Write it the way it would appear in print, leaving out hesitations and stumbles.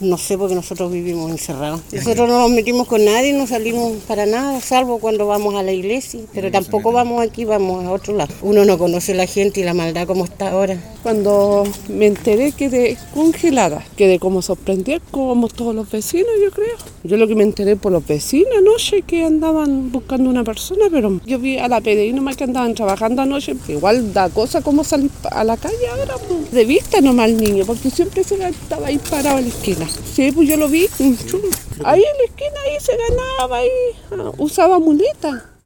No sé, porque nosotros vivimos encerrados. Nosotros no nos metimos con nadie, no salimos para nada, salvo cuando vamos a la iglesia. Pero tampoco vamos aquí, vamos a otro lado. Uno no conoce la gente y la maldad como está ahora. Cuando me enteré quedé congelada, quedé como sorprendida, como todos los vecinos, yo creo. Yo lo que me enteré por los vecinos anoche que andaban buscando una persona, pero yo vi a la PDI nomás que andaban trabajando anoche. Igual da cosa como salir a la calle ahora, pues. De vista nomás el niño, porque siempre estaba ahí parado en la esquina. Sí, pues yo lo vi, ahí en la esquina, ahí se ganaba, ahí usaba muleta.